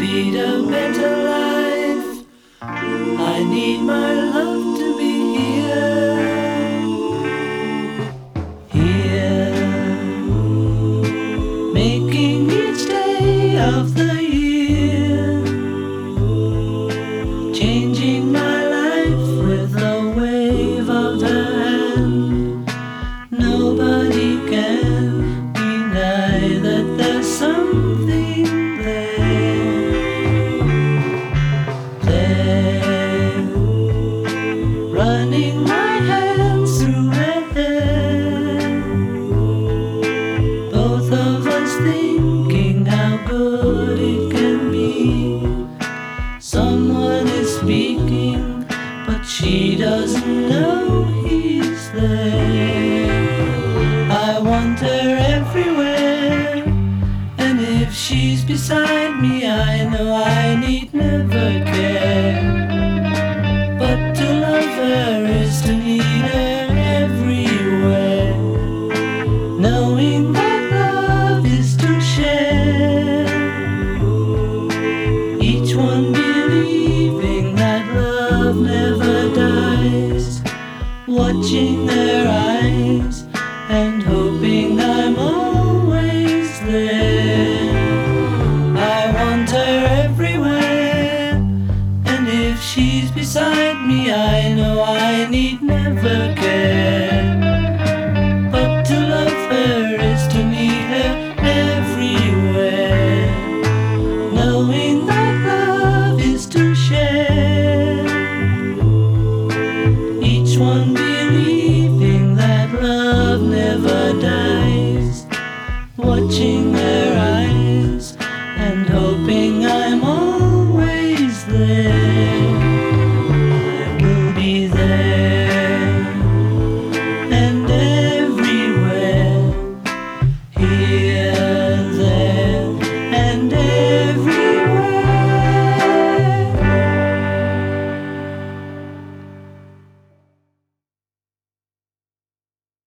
lead a better life. I need my love to be here, making each day of the year, changing my life with a wave of the hand. Nobody can deny that there's something there, running my hands through her hair, both of us thinking how good it can be. Someone is speaking, but she doesn't know he's there. I want her everywhere, and if she's beside me, I know I need never care. But to love her is to need her everywhere, knowing that love is to share, each one believing that love never dies, watching her eyes and hoping I'm always there. I want her everywhere, and if she's beside me, I know I need never care. But to love her is to need her everywhere, knowing that love is to share, each one believing that love never dies, watching her eyes and hoping I'm always there.